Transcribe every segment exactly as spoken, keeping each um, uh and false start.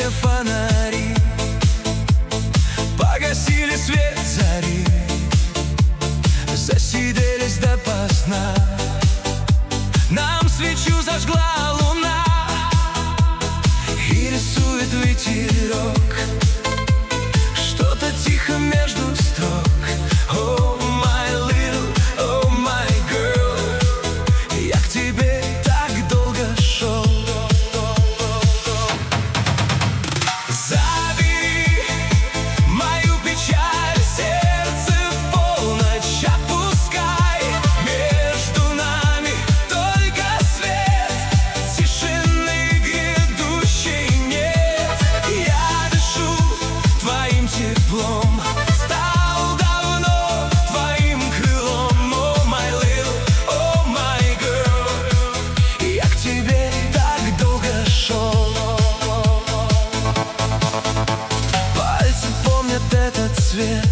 яркие фонари погасили свет зари, засиделись допоздна. Нам свечу зажгла луна и рисует ветерок что-то тихо между строк. Oh my little, oh my girl, я к тебе так долго шел. Забери мою печаль, сердце в полночь отпускай. Между нами только свет, тишины грядущей нет. Я дышу твоим теплом, стал давно твоим крылом. Oh my little, oh my girl, я к тебе так долго шел. Пальцы помнят этот цвет,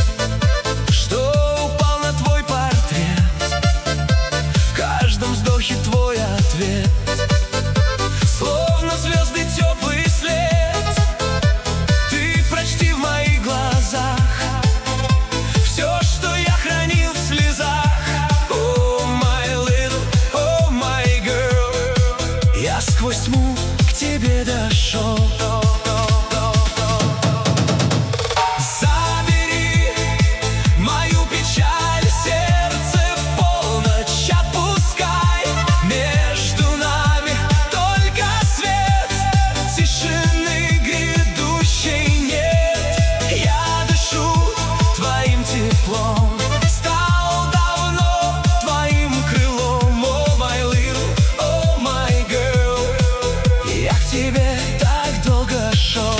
что упал на твой портрет. В каждом вздохе твой ответ, словно звезды теплый след. Ты прочти в моих глазах все, что я хранил в слезах. Oh my little, oh my girl, я сквозь тьму к тебе дошел. Забери мою печаль, сердце в полночь отпускай. Между нами только свет, тишины грядущей нет. Я дышу твоим теплом, стал давно твоим крылом. Oh my little, oh my girl, я к тебе так долго шел.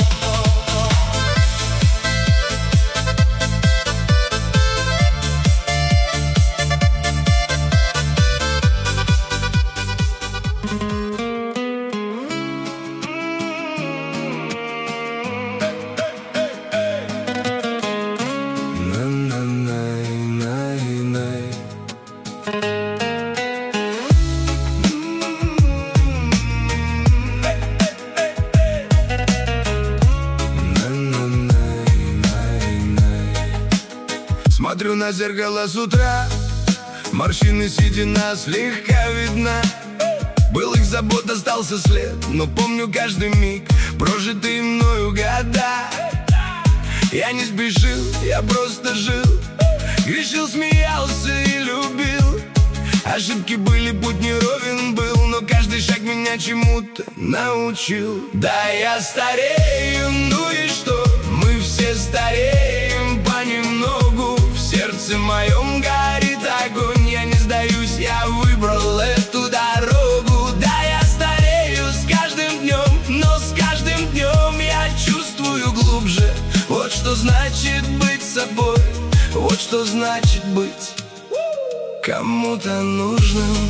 Смотрю на зеркало с утра, морщины седина слегка видна. Былых забот остался след, но помню каждый миг, прожитые мною года. Я не спешил, я просто жил, грешил, смеялся и любил. Ошибки были, путь неровен был, но каждый шаг меня чему-то научил. Да, я старею, ну и что? Мы все стареем понемногу. В сердце моем горит огонь, я не сдаюсь, я выбрал эту дорогу. Да, я старею с каждым днем, но с каждым днем я чувствую глубже. Вот что значит быть собой, вот что значит быть кому-то нужным.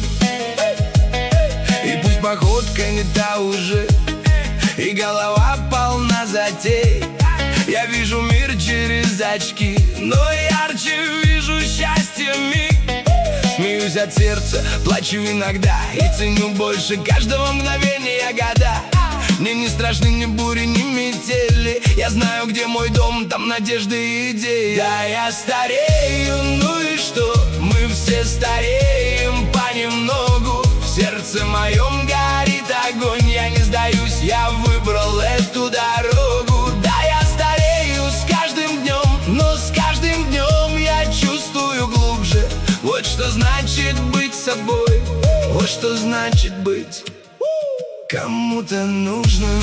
И пусть походка не та уже, и голова полна затей. Я вижу мир через очки, но ярче вижу счастье миг. Смеюсь от сердца, плачу иногда и ценю больше каждого мгновения года. Мне не страшны ни бури, ни метели. Я знаю, где мой дом, там надежды и идеи. Да, я старею, ну и что? Мы все стареем понемногу. В сердце моем горит огонь, я не сдаюсь, я выбрал эту дорогу. Да, я старею с каждым днем, но с каждым днем я чувствую глубже. Вот что значит быть собой, вот что значит быть кому-то нужным.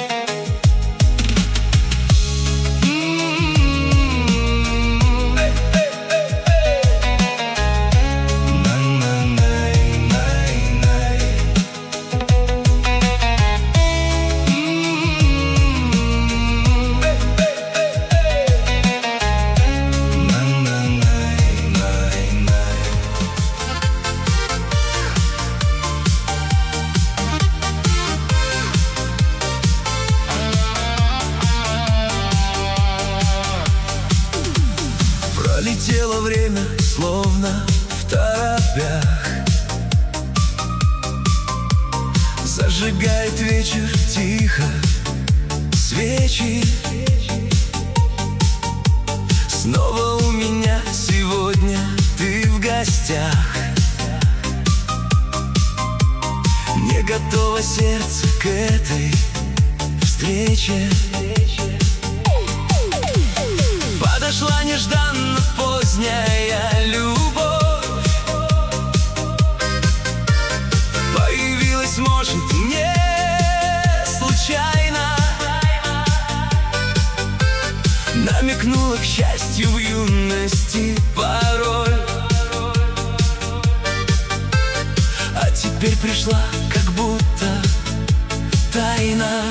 Пролетело время, словно в торопях. Зажигает вечер тихо свечи. Снова у меня сегодня ты в гостях. Не готово сердце к этой встрече. Подошла нежданно поздняя любовь. Появилась, может, не случайно. Намекнула к счастью в юности порой. А теперь пришла, как будто тайна.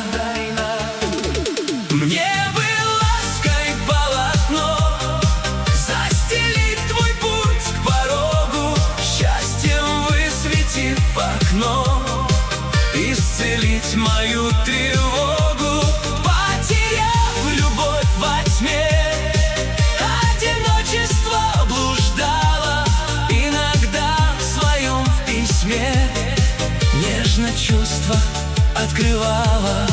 Мне бы лаской полотно застелить твой путь к порогу, счастьем высветив окно, исцелить мою тревогу. Потеряв любовь во тьме, одиночество блуждало. Иногда в своем в письме нежно чувства открывала.